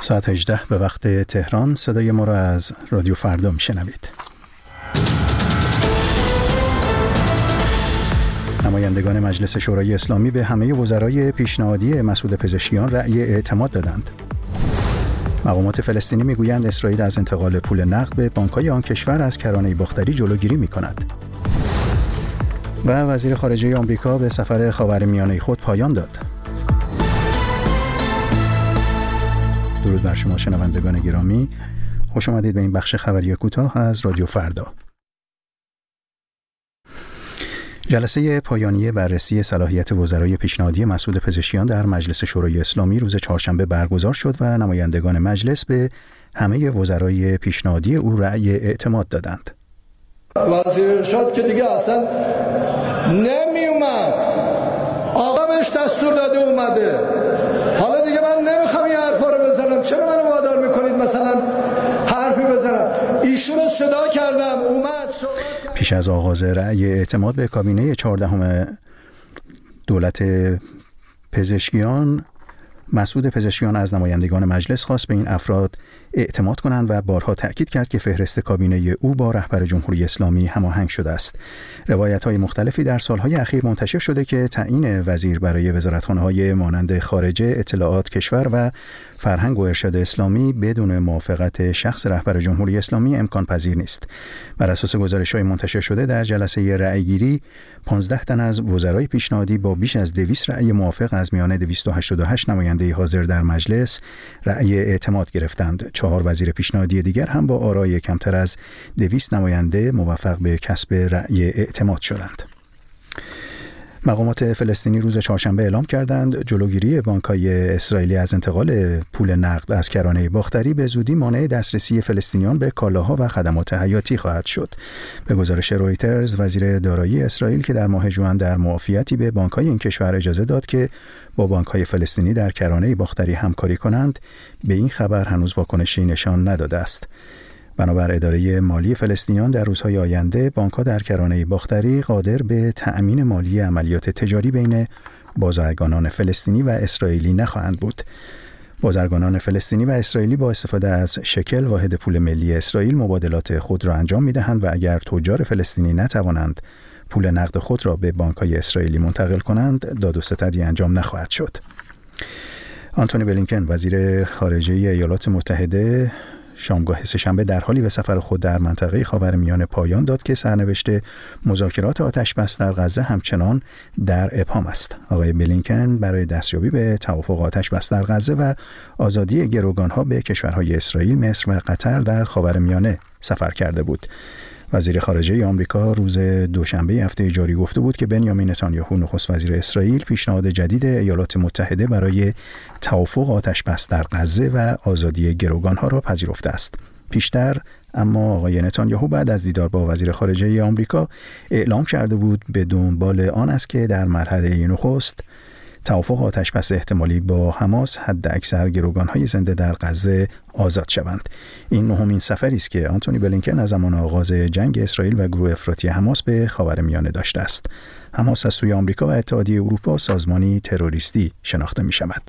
ساعت 18 به وقت تهران. صدای ما را از رادیو فردا میشنوید. نمایندگان مجلس شورای اسلامی به همه وزرای پیشنهادی مسعود پزشکیان رأی اعتماد دادند. مقامات فلسطینی میگویند اسرائیل از انتقال پول نقد به بانک‌های آن کشور از کرانه باختری جلوگیری می‌کند. و وزیر خارجه آمریکا به سفر خاورمیانه خود پایان داد. درود بر شما شنوندگان گرامی، خوش آمدید به این بخش خبری کوتاه از رادیو فردا. جلسه پایانی بررسی صلاحیت وزرای پیشنهادی مسعود پزشکیان در مجلس شورای اسلامی روز چهارشنبه برگزار شد و نمایندگان مجلس به همه وزرای پیشنهادی او رأی اعتماد دادند. وزیر ارشاد که دیگه اصلا نمی اومد، آقا بهش دستور داده اومده. حالا دیگه من نمیخوام این حرفا رو بزنم، چرا منو وادار میکنید مثلا حرفی بزنم؟ ایشون رو صدا کردم اومد. پیش از آغاز رأی اعتماد به کابینه 14 دولت پزشکیان، مسعود پزشکیان از نمایندگان مجلس خواست به این افراد اعتماد کنند و بارها تأکید کرد که فهرست کابینه او با رهبر جمهوری اسلامی هماهنگ شده است. روایت‌های مختلفی در سالهای اخیر منتشر شده که تعیین وزیر برای وزارتخانه‌های مانند خارجه، اطلاعات، کشور و فرهنگ و ارشاد اسلامی بدون موافقت شخص رهبر جمهوری اسلامی امکان پذیر نیست. بر اساس گزارش‌های منتشر شده در جلسه رأیگیری 15 تن از وزرای پیشنهادی با بیش از 200 رأی موافق از میان 288 نماینده حاضر در مجلس رأی اعتماد گرفتند. 4 وزیر پیشنهادی دیگر هم با آرای کمتر از 200 نماینده موفق به کسب رأی اعتماد شدند. مقامات فلسطینی روز چهارشنبه اعلام کردند جلوگیری بانک‌های اسرائیلی از انتقال پول نقد از کرانه باختری به زودی مانع دسترسی فلسطینیان به کالاها و خدمات حیاتی خواهد شد. به گزارش رویترز، وزیر دارایی اسرائیل که در ماه ژوئن در معافیتی به بانک‌های این کشور اجازه داد که با بانک‌های فلسطینی در کرانه باختری همکاری کنند، به این خبر هنوز واکنشی نشان نداده است. بنابر اداره مالی فلسطینیان در روزهای آینده بانک‌ها در کرانه باختری قادر به تأمین مالی عملیات تجاری بین بازرگانان فلسطینی و اسرائیلی نخواهند بود. بازرگانان فلسطینی و اسرائیلی با استفاده از شکل واحد پول ملی اسرائیل مبادلات خود را انجام می‌دهند و اگر تجار فلسطینی نتوانند پول نقد خود را به بانک‌های اسرائیلی منتقل کنند، داد و ستدی انجام نخواهد شد. آنتونی بلینکن وزیر خارجه ایالات متحده شامگاه سه‌شنبه در حالی به سفر خود در منطقه خاورمیانه پایان داد که سرنوشت مذاکرات آتش‌بس در غزه همچنان در ابهام است. آقای بلینکن برای دستیابی به توافق آتش‌بس در غزه و آزادی گروگان‌ها به کشورهای اسرائیل، مصر و قطر در خاورمیانه سفر کرده بود. وزیر خارجه آمریکا روز دوشنبه هفته جاری گفته بود که بنیامین نتانیاهو نخست وزیر اسرائیل پیشنهاد جدید ایالات متحده برای توافق آتش‌بس در غزه و آزادی گروگان‌ها را پذیرفته است. پیشتر اما آقای نتانیاهو بعد از دیدار با وزیر خارجه آمریکا اعلام کرده بود به دنبال آن است که در مرحله نخست توافق آتش‌بس احتمالی با حماس حد اکثر گروگان‌های زنده در غزه آزاد شوند. این نهمین سفری است که آنتونی بلینکن از زمان آغاز جنگ اسرائیل و گروه افراطی حماس به خاورمیانه داشته است. حماس از سوی آمریکا و اتحادیه اروپا سازمانی تروریستی شناخته می‌شود.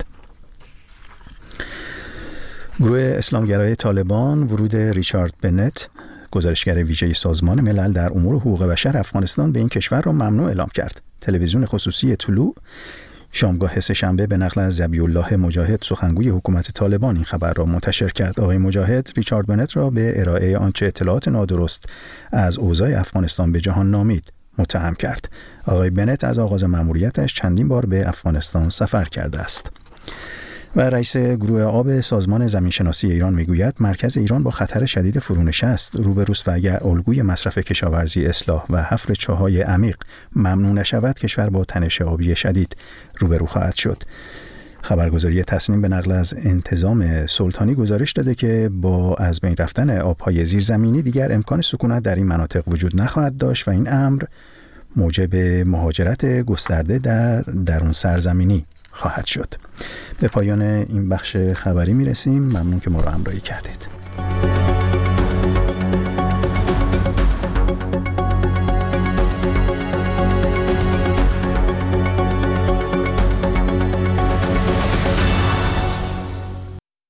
گروه اسلامگرای طالبان ورود ریچارد بنت، گزارشگر ویژه سازمان ملل در امور حقوق بشر افغانستان، به این کشور را ممنوع اعلام کرد. تلویزیون خصوصی طلوع شامگاه سه‌شنبه به نقل از ذبیح الله مجاهد سخنگوی حکومت طالبان این خبر را منتشر کرد. آقای مجاهد ریچارد بنت را به ارائه آنچه اطلاعات نادرست از اوضاع افغانستان به جهان نامید متهم کرد. آقای بنت از آغاز مأموریتش چندین بار به افغانستان سفر کرده است. و رئیس گروه آب سازمان زمینشناسی ایران میگوید مرکز ایران با خطر شدید فرونشست است. روبروست و اگر الگوی مصرف کشاورزی اصلاح و حفر چاهای عمیق ممنوع نشود، کشور با تنش آبی شدید روبرو خواهد شد. خبرگزاری تصنیم به نقل از انتظام سلطانی گزارش داده که با از بین رفتن آبهای زیرزمینی دیگر امکان سکونت در این مناطق وجود نخواهد داشت و این امر موجب مهاجرت گسترده در درون سرزمینی خواهد شد. به پایان این بخش خبری میرسیم. ممنون که ما را همراهی کردید.